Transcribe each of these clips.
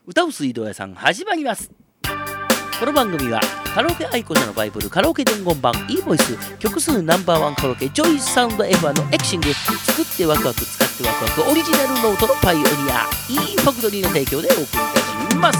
歌う水道屋さん始まります。この番組はカラオケ愛好者のバイブル、カラオケ伝言版 e ボイス、曲数ナンバーワンカラオケジョイサウンド F1 のエクシング、作ってワクワク使ってワクワクオリジナルノートのパイオニア e ファクトリーの提供でお送りいたします。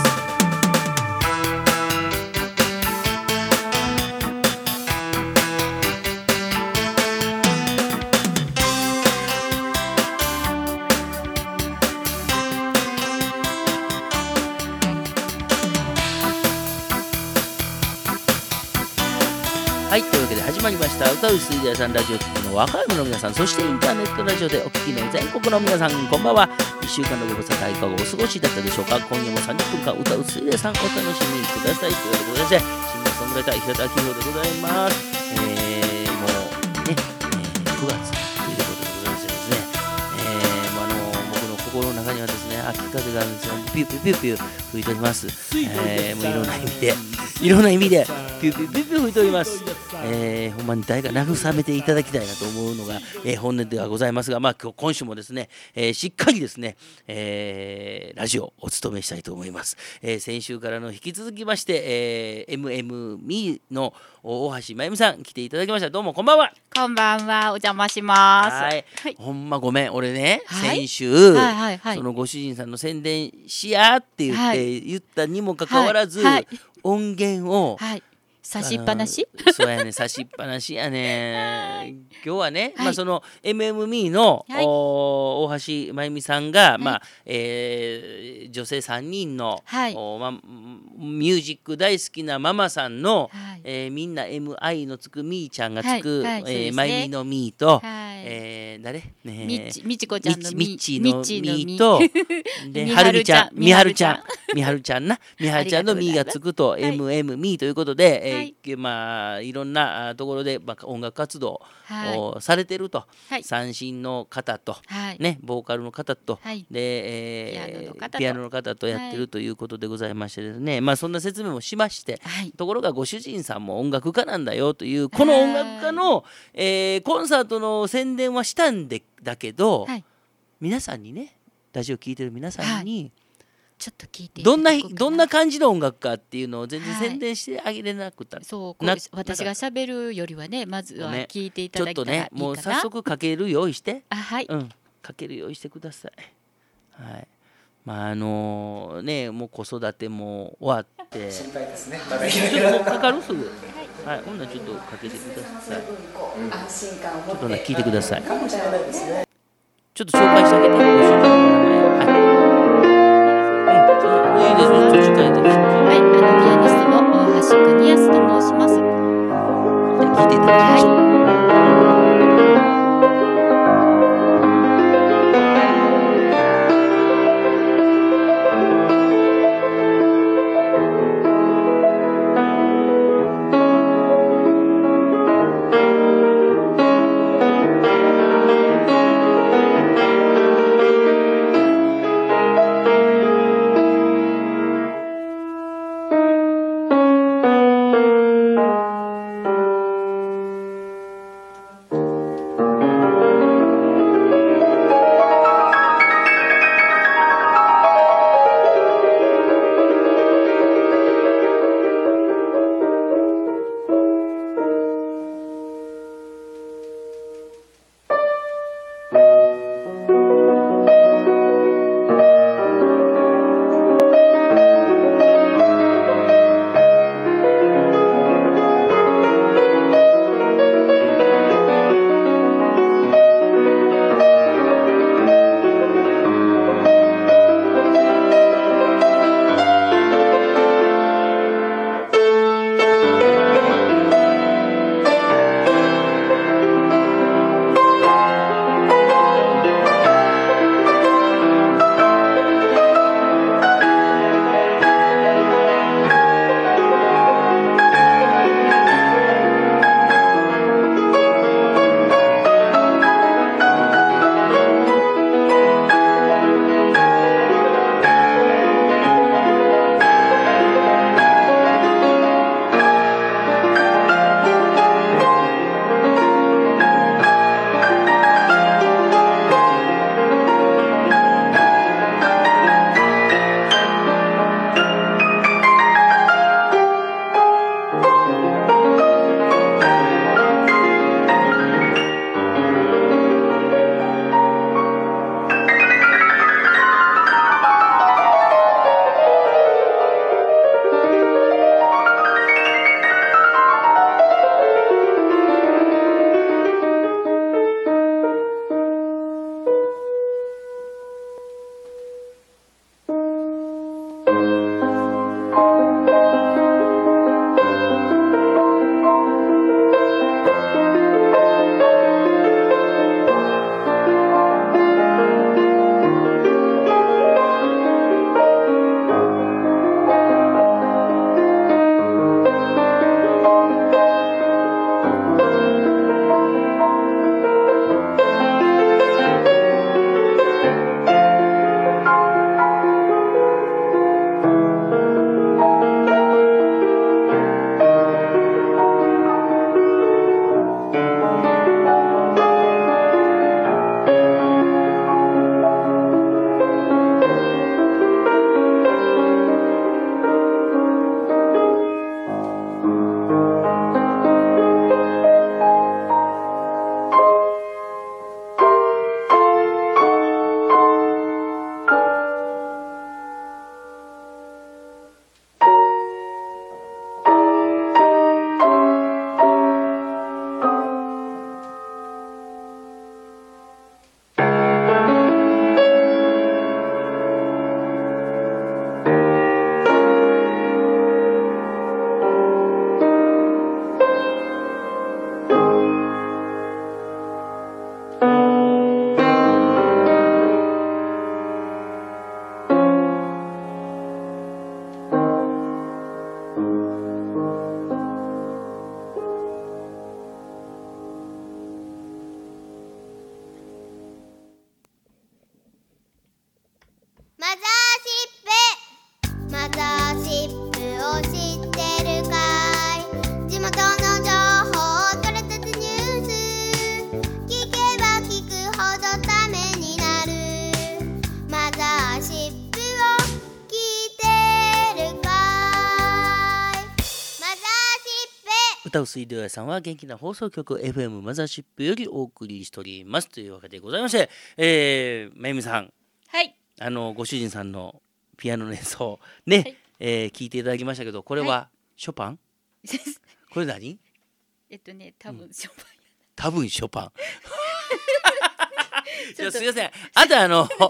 はい、というわけで始まりました歌う水道屋さんラジオ聴きの若い者の皆さん、そしてインターネットラジオでお聞きの全国の皆さん、こんばんは。1週間のご無沙汰いかがお過ごしだったでしょうか。今夜も30分間歌う水道屋さんお楽しみください。というわけでございまして、シンガーソングライター平田明宏でございます。もうね、9月ということでございましてですね、僕の心の中にはですね、秋風があるんですよ。ピューピューピューピュー吹いております。もういろんな意味でピューピューピューピュー吹いております。ほんまに誰か慰めていただきたいなと思うのが、本音ではございますが、今週もですね、しっかりですね、ラジオお務めしたいと思います。先週からの引き続きまして、MMME の大橋真由美さん来ていただきました。どうもこんばんは。 こんばんは、お邪魔します。 はい、ほんまごめん、俺ね、先週、そのご主人さんの宣伝しやって言ったにもかかわらず、音源を、 差しっぱなしそうやね、差しっぱなしやね。今日はね、その MMME の、大橋真由美さんが、女性3人の、ミュージック大好きなママさんの、みんな MI のつくみーちゃんがつく、真由美のみーと、誰みちこちゃんのみちのみとではるみちゃんみはるちゃんのみがつくと MMME ということで、いろんなところで音楽活動をされてると、三線の方と、ボーカルの方と、でピアノの方とやってるということでございましてですね、そんな説明もしまして、ところがご主人さんも音楽家なんだよという、この音楽家の、コンサートの宣伝はしたんだけど、皆さんにね、ラジオ聴いてる皆さんに、 ちょっと聞いてどんな感じの音楽かっていうのを全然宣伝してあげれなくた、 そう私が喋るよりはね、まずは聞いていただきたらいいかな。 ちょっとね、もう早速かける用意して、かける用意してください。もう子育ても終わって心配ですね。 ちょっとかかるすぐ、ほんならちょっとかけてください。ちょっと聞いてください。ちょっと紹介してあげて、ご主人の名前。いいですよ、途中からで。 ピアニストの大橋邦康と申します。 聞いていただきましょう。 歌う水道屋さんは元気な放送局 FM マザーシップよりお送りしておりますというわけでございまして、まゆみさん、 はい。 ご主人さんのピアノの演奏ね、 はい聞いていただきましたけど、これはショパン？これ何？ 多分ショパン。 多分ショパン。 ちょっとすいません。あとちゃ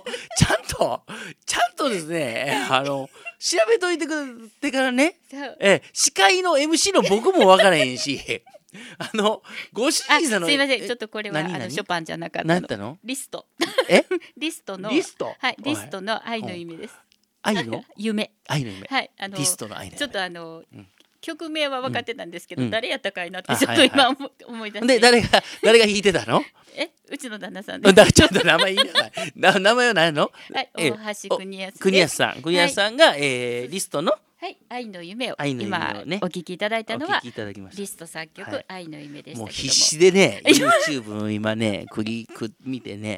んとですね、調べといてくれてからね、司会の MC の僕も分からへんし、ご主人さんのすいません、ちょっとこれは何ショパンじゃなかったの。 何やったの？ リスト。 えリストの。 リスト？ はい、リストの愛の夢です。 愛の夢。 愛の夢。 はい、 リストの愛の夢。 ちょっと曲名は分かってたんですけど、 うん誰やったかいなってちょっと今思い出して。 で誰が弾いてたの？ うちの旦那さんです。 ちょっと名前言いなさい。名前は何の？ はい、大橋国安です。 国安さん。国安さんがリストのはい、愛の夢を愛の夢を今ねお聞きいただいたのお聞はきいただきました。 リスト作曲、 はい愛の夢でしたけども。 もう必死でね YouTube を今ね見てね、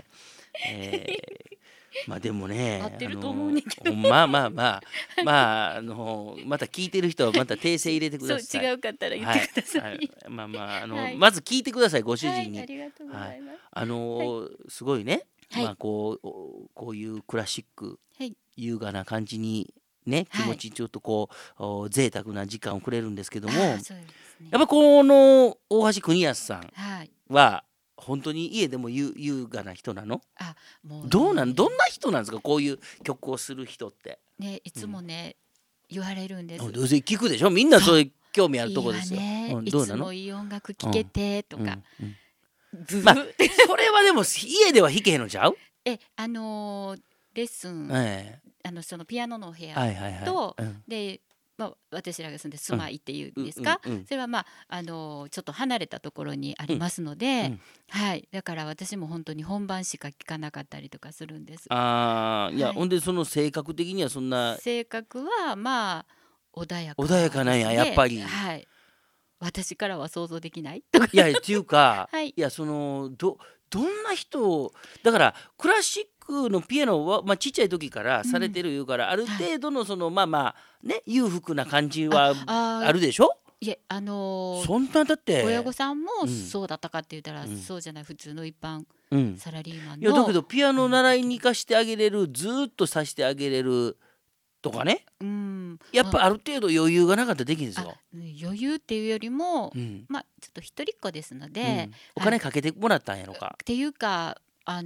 まあでもね合ってると思うねんけどまあまた聞いてる人はまた訂正入れてください。 そう違うかったら言ってください。 はいまあはいまず聞いてくださいご主人に。 はい、ありがとうございます。 すごいね、 はいまあこういうクラシックはい優雅な感じにね気持ちちょっと贅沢な時間をくれるんですけども、 そうやっですね。 ぱこの大橋国安さんはい。 は本当に家でも優雅な人なの？ もうねどんな人なんですか、こういう曲をする人って。 ね、いつもね、言われるんです。 どうせ聞くでしょ、みんなそういう興味あるとこですよ。 いいわね、いどうなの？ つもいい音楽聴けてとか。ブーまあそれはでも家では弾けへんのちゃう？ レッスン、そのピアノのお部屋と、で、私らが住んで住まいっていうんですか、それはちょっと離れたところにありますので、はい、だから私も本当に本番しか聴かなかったりとかするんです。 いや、ほんでその性格的にはそんな性格は穏やか穏やかなんや、やっぱり。 はい、私からは想像できないいやっていうか、 はいいやどんな人だからクラシックのピアノは、ちっちゃい時からされてるいうから、ある程度のね裕福な感じはあるでしょ？ いえそんなだって親御さんもそうだったかって言ったら、そうじゃない、普通の一般サラリーマンの。 いやだけどピアノ習いに行かしてあげれる、ずーっとさしてあげれるとかね、やっぱある程度余裕がなかったらできるんですよ。 余裕っていうよりも、ちょっと一人っ子ですので、 お金かけてもらったんやろか。 っていうか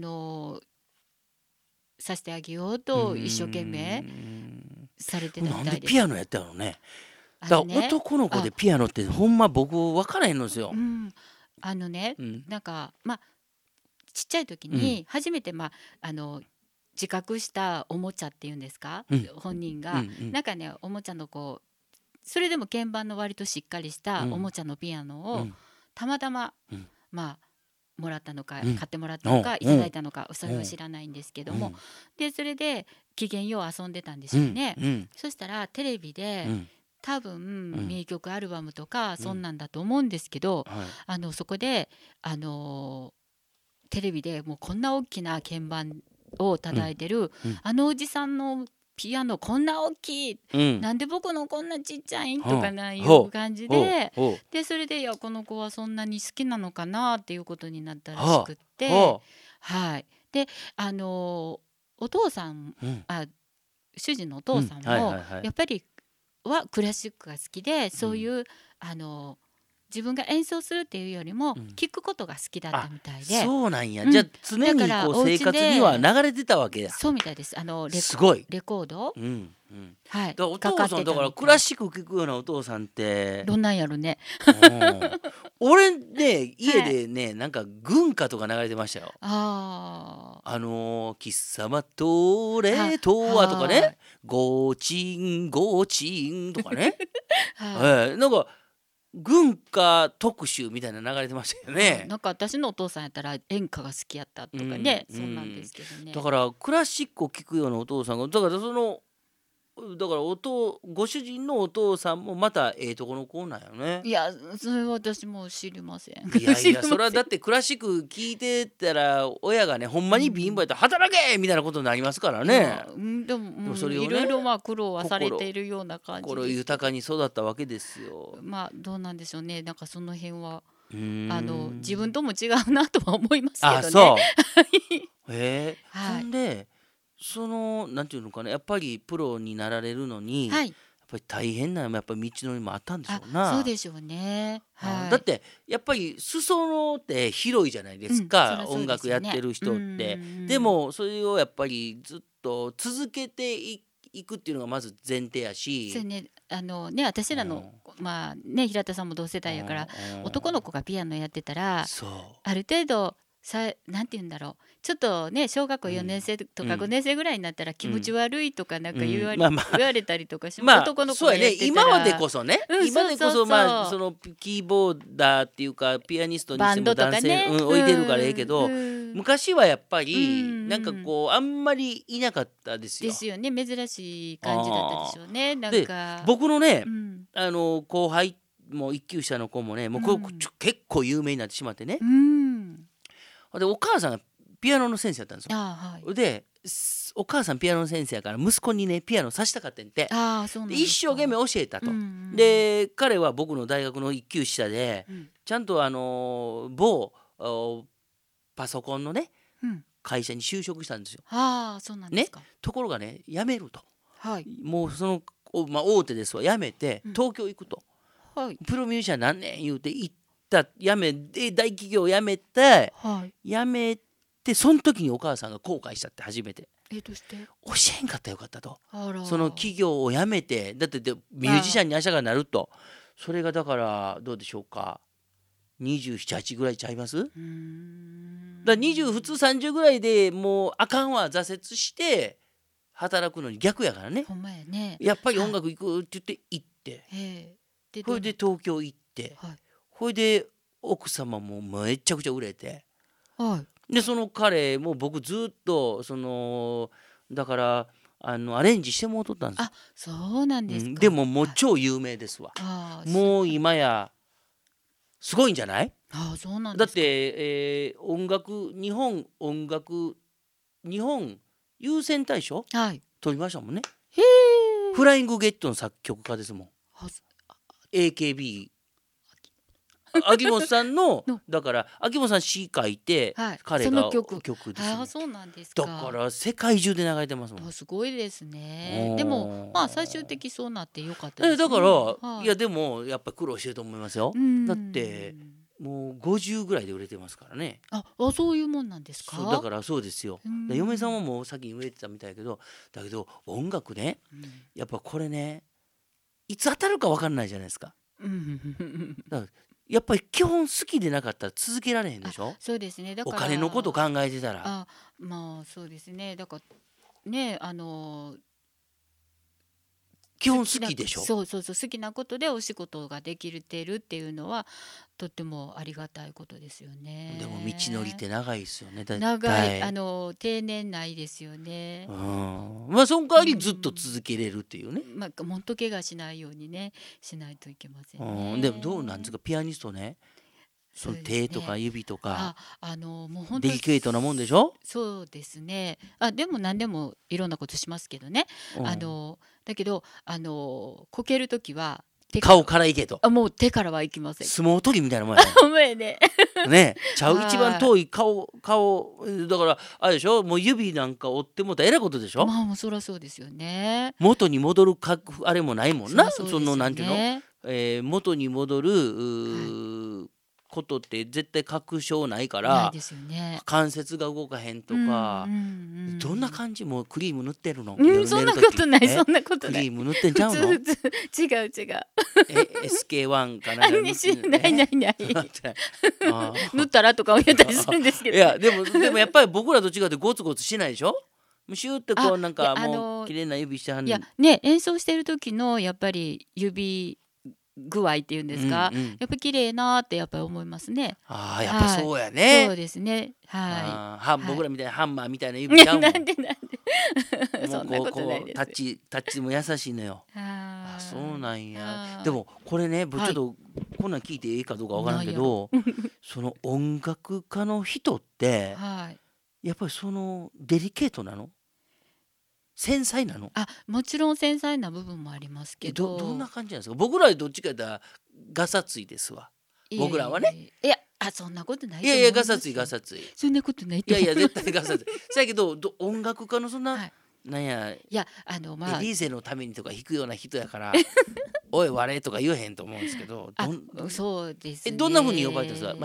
させてあげようと一生懸命されてたみたいです。 なんでピアノやったのね。だから男の子でピアノってほんま僕分からへんのですよ。 なんかちっちゃい時に初めて自覚したおもちゃっていうんですか、本人がなんかね、おもちゃのそれでも鍵盤の割としっかりしたおもちゃのピアノをたまたまもらったのか買ってもらったのかいただいたのか、それは知らないんですけども、でそれで機嫌よう遊んでたんですよね。そしたらテレビで多分名曲アルバムとかそんなんだと思うんですけど、そこでテレビでもうこんな大きな鍵盤を叩いてる、おじさんのピアノこんな大きい、なんで僕のこんなちっちゃいんとかいう感じで、それでこの子はそんなに好きなのかなっていうことになったらしくって、はい。でお父さん、主人のお父さんもやっぱりクラシックが好きで、そういう自分が演奏するっていうよりも聞くことが好きだったみたいで、 そうなんや。じゃあ常に生活には流れてたわけや。 そうみたいです。 すごいレコード、はい。 お父さんだからクラシック聴くようなお父さんってどんなんやろね。 俺ね家でね、なんか軍歌とか流れてましたよ。貴様とれとはとかね、ゴーチンゴーチンとかね、なんか軍歌特集みたいな流れてましたよね。 なんか私のお父さんやったら演歌が好きやったとかね、そんなんですけどね。 だからクラシックを聴くようなお父さんが、だからだからご主人のお父さんもまたとこの子なんよね。 いやそれは私も知りません。 いやいやそれはだってクラシック聴いてたら親がねほんまに貧乏やったら働けみたいなことになりますからね。 でもそれをねいろいろまあ苦労はされているような感じです。 心豊かに育ったわけですよ。 まあどうなんでしょうね。なんかその辺は自分とも違うなとは思いますけどね。 あ、そう。 はい、 ほんでなんていうのかな、やっぱりプロになられるのに、 はい、 やっぱり大変なやっぱり道のりもあったんでしょうな。 そうでしょうね。はい、 だってやっぱり裾野って広いじゃないですか、音楽やってる人って。でもそれをやっぱりずっと続けていくっていうのがまず前提やし。 そうね、私らの、まあね、平田さんも同世代やから、男の子がピアノやってたらある程度なんて言うんだろう、ちょっとね小学校4年生とか5年生ぐらいになったら気持ち悪いとかなんか言われたりとかします。男の子がやってたら今までこそね、今でこそまあそのキーボーダーっていうかピアニストにしても男性置いてるからええけど、昔はやっぱりなんかこうあんまりいなかったですよ。 ですよね、珍しい感じだったでしょうね。なんか僕のね、後輩も一級下の子もね、もう結構有名になってしまってね。でお母さんがピアノの先生やったんですよ。 はい、 でお母さんピアノの先生やから息子にねピアノさせたかったんで、一生懸命教えたと。で彼は僕の大学の一級下で、ちゃんと某パソコンのね、会社に就職したんですよ。 そうなんですか。 ところがね辞めると、 はい、 もう大手ですわ、辞めて東京行くと、プロミュージシャン何年言うて行った辞めて大企業辞めて、辞めてその時にお母さんが後悔したって初めて。 どうして教えんかったらよかったと。その企業を辞めてだってミュージシャンに明日からなると。それがだからどうでしょうか、27、8ぐらいちゃいます？だから20普通30ぐらいでもうあかんわ挫折して働くのに逆やからね。 ほんまやね。 やっぱり音楽行くって言って行って、それで東京行って、それで奥様もめちゃくちゃ売れて、でその彼も僕ずっとだからアレンジしてもうとったんですよ。 そうなんですか。 でももう超有名ですわ。もう今やすごいんじゃない？ そうなんだって、日本優先大賞、取りましたもんね。フライングゲットの作曲家ですもん。AKB 秋元さんのだから秋元さん詩書いて、彼が曲ですよ。 そうなんですか。 だから世界中で流れてますもん。 すごいですね。でもまあ最終的そうなってよかったですね。 だからいやでもやっぱ苦労してると思いますよ。だってもう50ぐらいで売れてますからね。 そういうもんなんですか。 だからそうですよ。嫁さんはもう先に売れてたみたいやけど、だけど音楽ね、やっぱこれねいつ当たるか分かんないじゃないですか。だからやっぱり基本好きでなかったら続けられへんでしょ。 そうですね。だからお金のこと考えてたら。 まあそうですね。だからね基本好きでしょ。 そう好きなことでお仕事ができてるっていうのはとってもありがたいことですよね。 でも道のりって長いですよね。 長い定年ないですよね。 まあその代わりずっと続けれるっていうね。 本当怪我しないようにねしないといけませんね。 でもどうなんですかピアニストね。その手とか指とかもう本当デリケートなもんでしょ。 そうですね。でも何でもいろんなことしますけどね。だけどこけるときは顔からいけと。 もう手からはいきません。 相撲取りみたいなもんやね。 お前ね。 ね、ちゃう一番遠い顔だからあれでしょ。もう指なんか折ってもたらえらいことでしょ。 もうそりゃそうですよね。 元に戻るあれもないもんな。そのなんていうの、元に戻ることって絶対確証ないから、 ないですよね。 関節が動かへんとか、どんな感じ？もうクリーム塗ってるの？ そんなことない。そんなことない。 クリーム塗ってんちゃうの？ 違う。 SK1 かなんかない塗ったらとか言ったりするんですけど。 いやでもやっぱり僕らと違ってゴツゴツしないでしょ。シューってこうなんかもう綺麗な指してはんねん。 いやね、演奏してる時のやっぱり指具合っていうんですか、やっぱ綺麗なってやっぱり思いますね。 やっぱそうやね。 そうですね。 僕らみたいなハンマーみたいな指ちゃうもん。 なんでそんなことないです。 タッチも優しいのよ。そうなんや。でもこれね、僕ちょっとこんなん聞いていいかどうかわからんけど、その音楽家の人ってやっぱりそのデリケートなの？繊細なの？ もちろん繊細な部分もありますけど。 どんな感じなんですか？僕らはどっちか言ったらガサツイですわ。僕らはね。 いやそんなことないと思いやガサツイ。 そんなことないと思う。 いや絶対ガサツイ。そやけど音楽家のそんな、なんや、エリーゼのためにとか弾くような人やからおい我とか言えへんと思うんですけど、 そうですね。 どんな風に呼ばれたんですか？ま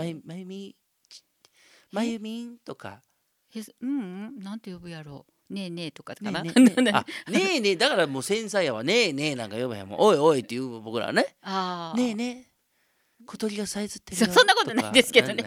ゆみんとか。 なんて呼ぶやろう。ねえねえとかかな。 ねえねえだからもう繊細やわ。ねえねえなんか呼ばへんもん。おいおいって言う僕らはね。ねえねえ小鳥がさえずってるよ。 そんなことないですけどね。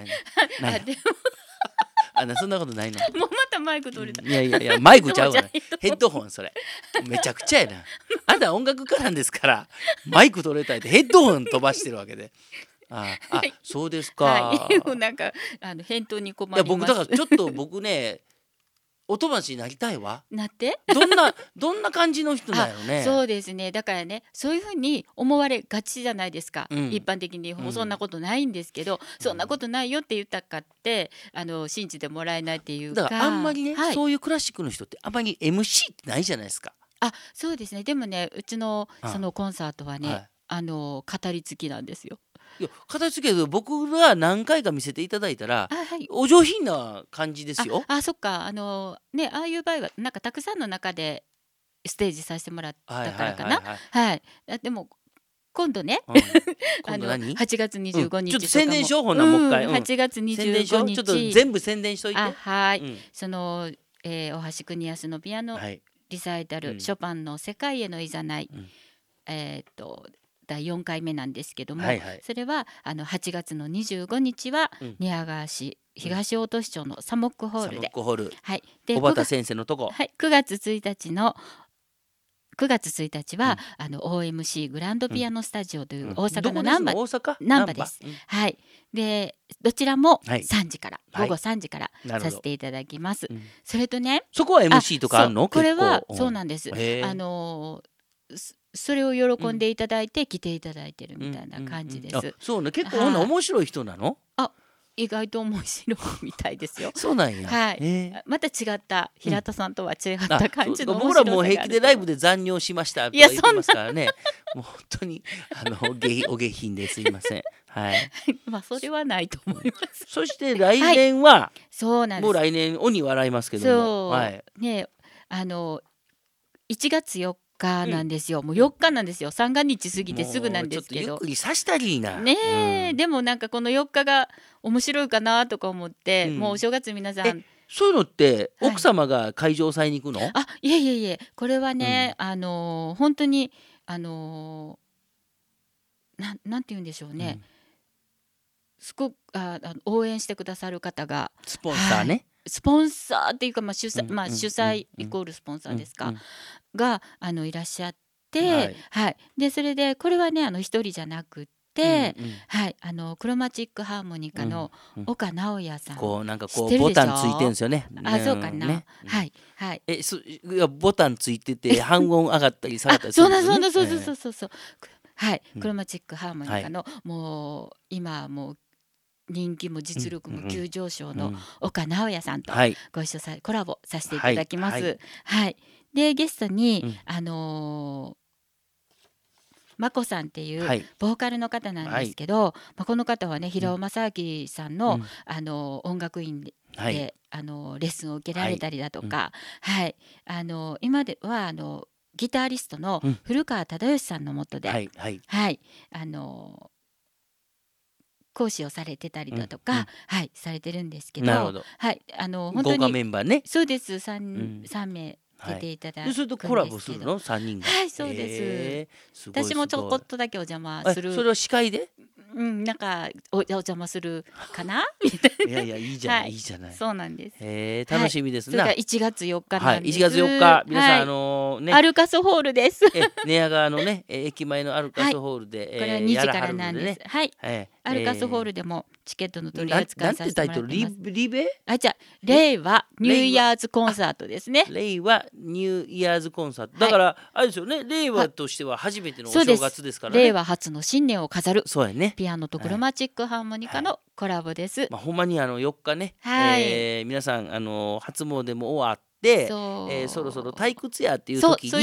そんなことないの。 もうまたマイク取れた。 いやマイクちゃうわね。ヘッドホンそれ。めちゃくちゃやな。あんた音楽家なんですからマイク取れたいってヘッドホン飛ばしてるわけで。そうですか。 なんか返答に困ります。 僕だからちょっと僕ね音橋になりたいわ。 なってどんな感じの人だよね。 そうですね。だからね、そういうふうに思われがちじゃないですか。一般的にそんなことないんですけど、そんなことないよって言ったかって信じてもらえないっていうか。 だからあんまりね、そういうクラシックの人ってあんまり MC ってないじゃないですか。 そうですね。でもね、うちのそのコンサートはね、語り継ぎなんですよ。 いや形けど僕が何回か見せていただいたら、お上品な感じですよ。 そっか。ああいう場合はなんかたくさんの中でステージさせてもらったからかな。でも今度ね、8月25日ちょっと宣伝しよう。ほんなもう一回 8月25日ちょっと全部宣伝しといて。 その大橋国安のピアノリサイタル、ショパンの世界へのいざない、第4回目なんですけども、それは8月の25日は寝屋川市東大戸市町のサモックホールで、 で小畑先生のとこ、 9月1日はOMC グランドピアノスタジオという大阪の難波です。でどちらも3時から、午後3時からさせていただきます。それとね、 そこは MC とかあるの？ これはそうなんです。それを喜んでいただいて来ていただいてるみたいな感じです。 そうね、結構面白い人なの？ 意外と面白いみたいですよ。 そうなんや。 また違った平田さんとは違った感じの面白さがある。 僕らもう平気でライブで残尿しましたとか言ってますからね。もう本当にお下品ですいません。 それはないと思います。 そして来年は、 そうなんです。 もう来年鬼笑いますけども、 ね、1月4日なんですよ。もう4日なんですよ。三が日過ぎてすぐなんですけど。 ちょっとゆっくりさしたりいな。 でもなんかこの4日が面白いかなとか思って、もうお正月皆さん。 そういうのって奥様が会場さえに行くの？ いえこれはね、本当になんて言うんでしょうね。すごく応援してくださる方がスポンサーね。 スポンサーっていうか、主催イコールスポンサーですか、がいらっしゃって、でそれでこれはね一人じゃなくて、クロマチックハーモニカの岡直也さん、 なんかボタンついてるんですよね。 そうかな。 ボタンついてて半音上がったり下がったりするんですよね。 そうクロマチックハーモニカのもう今もう人気も実力も急上昇の岡直也さんとご一緒コラボさせていただきます。でゲストにまこさんっていうボーカルの方なんですけど、この方はね平尾正明さんの音楽院でレッスンを受けられたりだとか、今ではギタリストの古川忠義さんの下で講師をされてたりだとかされてるんですけど、本当に豪華メンバーね。 そうです。3名出ていただくんですけど、 それとコラボするの3人が。 そうです。私もちょこっとだけお邪魔する。 それは司会で？ なんかお邪魔するかなみたいな。 いやいや、いいじゃない、いいじゃない。 そうなんです。 楽しみですね。 それが1月4日なんです。 1月4日、皆さんアルカスホールです。 寝屋川のね駅前のアルカスホールで、 これは2時からなんです。はい。アルカスホールでもチケットの取り扱いさせてもらってます。 なんてタイトル？リベ？ じゃあ令和ニューイヤーズコンサートですね。 令和ニューイヤーズコンサート。だからあれですよね。令和としては初めてのお正月ですからね。 令和初の新年を飾る。 そうやね。 ピアノとクロマチックハーモニカのコラボです。 ほんまに4日ね。皆さん初詣も終わって。そろそろ退屈やっていう時に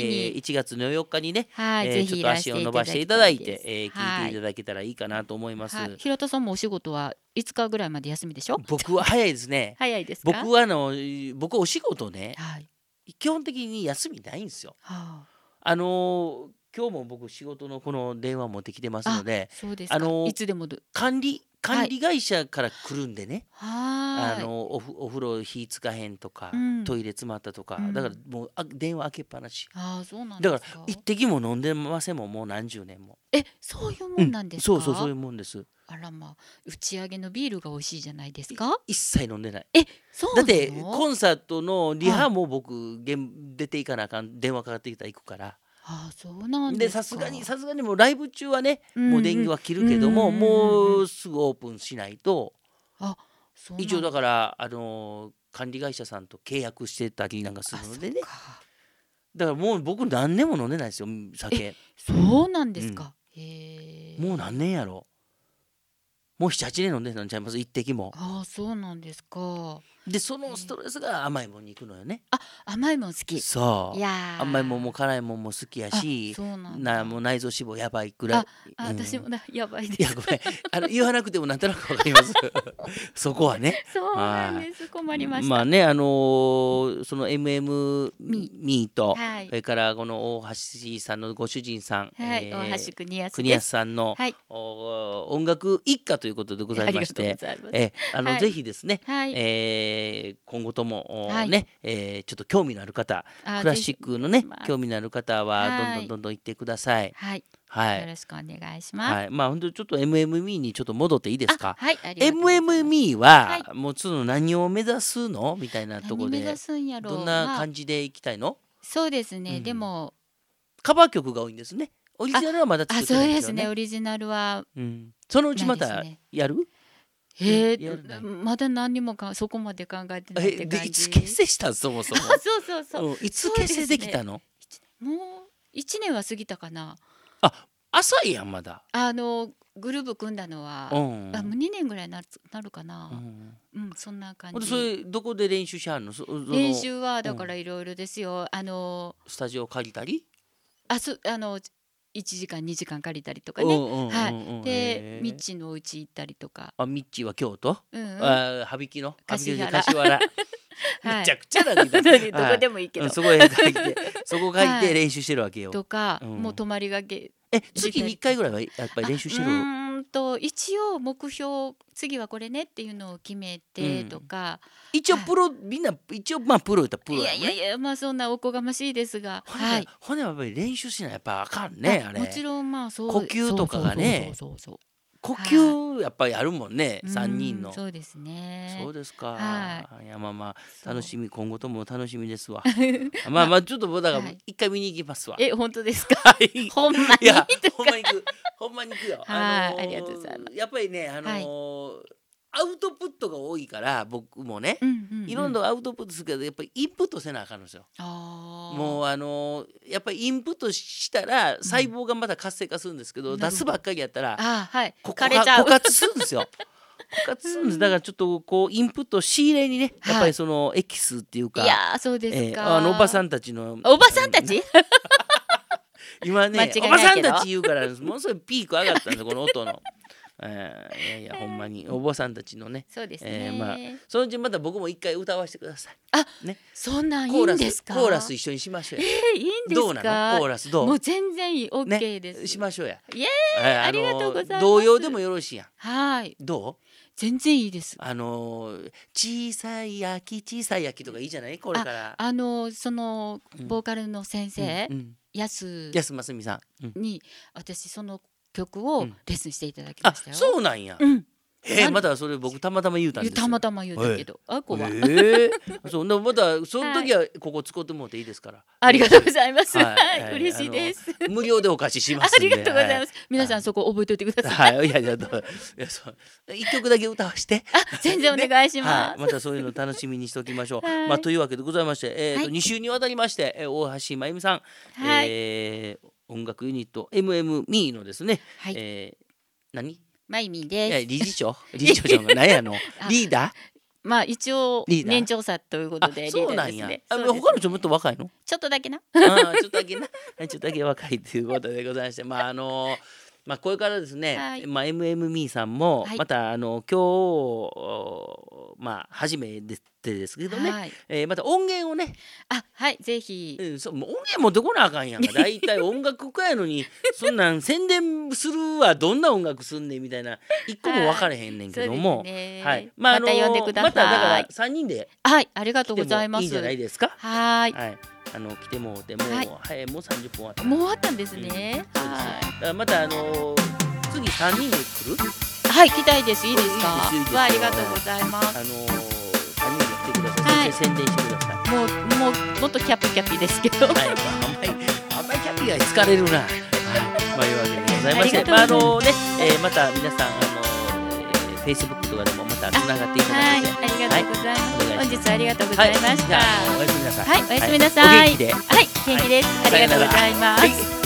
1月の4日にね、ちょっと足を伸ばしていただいて、聞いていただけたらいいかなと思います。 平田さんもお仕事は5日ぐらいまで休みでしょ？ 僕は早いですね。 早いですか？ 僕はお仕事ね、基本的に休みないんですよ。今日も僕仕事のこの電話持ってきてますので、 いつでも管理会社から来るんでね、お風呂火つかへんとか、トイレ詰まったとか、だからもう電話開けっぱなし。だから一滴も飲んでませんもん、もう何十年も。 そういうもんなんですか？ そういうもんです。 あらまあ、打ち上げのビールが美味しいじゃないですか？ 一切飲んでない。 そうだってコンサートのリハも僕出ていかなあかん、電話かかってきたら行くから。 そうなんですか。 さすがにもうライブ中はね、もう電源は切るけども、もうすぐオープンしないと。一応だから管理会社さんと契約してたりなんかするのでね。だからもう僕何年も飲んでないですよ、酒。 そうなんですか。 もう何年やろ。もう7、8年飲んでたんちゃいます、一滴も。 そうなんですか。 でそのストレスが甘いもんに行くのよね。 甘いもん好き。 そう。甘いもんも辛いもんも好きやし、もう内臓脂肪やばいくらい。 私もやばいです。 いやごめん、言わなくてもなんとなくわかります。そこはね。 そうなんです。困りました。 まあね、その MM ミート、それからこの大橋さんのご主人さん、 大橋国安さんの音楽一家ということでございまして、ぜひですね、今後ともね、ちょっと興味のある方、クラシックのね興味のある方はどんどん行ってください。 よろしくお願いします。 本当にちょっと MME にちょっと戻っていいですか？ MME はもうその何を目指すのみたいなところで、 どんな感じでいきたいの？ そうですね。でもカバー曲が多いんですね。オリジナルはまだ作ってないんですよね。 そうですね。オリジナルはそのうちまたやる？ まだ何にもそこまで考えてないって感じ。 いつ結成したん？そもそも。 そう。 いつ結成できたの？ もう1年は過ぎたかな。 浅いやんまだ。 グループ組んだのはもう2年ぐらいなるかな。そんな感じ。 それどこで練習しはんの？ 練習はだからいろいろですよ。 スタジオ借りたり 1時間2時間借りたりとかね。でミッチのお家行ったりとか。 ミッチは京都？羽曳の柏原。めちゃくちゃだね。 どこでもいいけど。 そこ借りて練習してるわけよ。 とかもう泊まりがけ。 月に1回ぐらいはやっぱり練習してる？ 一応目標次はこれねっていうのを決めてとか。 一応プロみんな一応プロいったプロやね。 いやそんなおこがましいですが。 ほんでやっぱり練習しないやっぱあかんねあれ。 もちろんそう。 呼吸とかがね。呼吸やっぱりあるもんね、3人の。 そうですね。 そうですか。いやまあ楽しみ、今後とも楽しみですわ。まあちょっとだから一回見に行きますわ。 本当ですか？ほんまに？ いやほんまに行くよ。 ありがとうございます。 やっぱりねアウトプットが多いから僕もね、いろんなアウトプットするけどやっぱりインプットせなあかんのですよ。もうやっぱりインプットしたら細胞がまた活性化するんですけど、出すばっかりやったら枯渇するんですよ。枯渇するんです。だからちょっとこうインプット仕入れにね、やっぱりそのエキスっていうか、 いやそうですか。 おばさんたちのおばさんたち今ねおばさんたち言うからものすごいピーク上がったんですこの音の。いやほんまにお坊さんたちのね。 そうですね。 そのうちまた僕も一回歌わせてください。ね。 そんなんいいんですか？ コーラス一緒にしましょうや。 いいんですか？ どうなの？コーラスどう？ もう全然いい。OK です。 しましょうや。 ありがとうございます。 童謡でもよろしいやん。 はい。 どう？ 全然いいです。 小さい焼きとかいいじゃない？これから。 そのボーカルの先生、安真澄さんに私その曲をレッスンしていただきましたよ。 そうなんや。まだそれ僕たまたま言うたんですよ。 たまたま言うたけど、怖い。 そうでもまたその時はここ使ってもらっていいですから。 ありがとうございます。嬉しいです。 無料でお貸ししますんで。 ありがとうございます。皆さんそこ覚えておいてください。 いや一曲だけ歌わして。 全然お願いします。 またそういうの楽しみにしておきましょう。というわけでございまして、2週にわたりまして大橋真由美さん、音楽ユニット MMME のですね、何？ まゆみです。 理事長じゃ何やのリーダー？ 一応年長さということでリーダーですね。 他の人もっと若いの？ ちょっとだけな。 ちょっとだけ若いということでございまして、これからですね、MMME さんもまた今日初めですけどね、また音源をね、 ぜひ、 音源持ってこなあかんやんか。だいたい音楽家やのにそんなん宣伝するわ、どんな音楽すんねんみたいな一個も分かれへんねんけども、 また呼んでください。 まただから3人でありがとうございます。 いいんじゃないですか。来てもうてもう30分終わった。 もう終わったんですね。 また次3人で来る？ 来たいです。いいですか？ありがとうございます。 3人で来てください。宣伝してください。 もっとキャピキャピですけど。 あんまりキャピが疲れるな。いうわけでございまして、また皆さんFacebook とかでもまたつながっていただいて、 ありがとうございます。本日はありがとうございました。 おやすみなさい。 おやすみなさい。 お元気で。 元気です。ありがとうございます。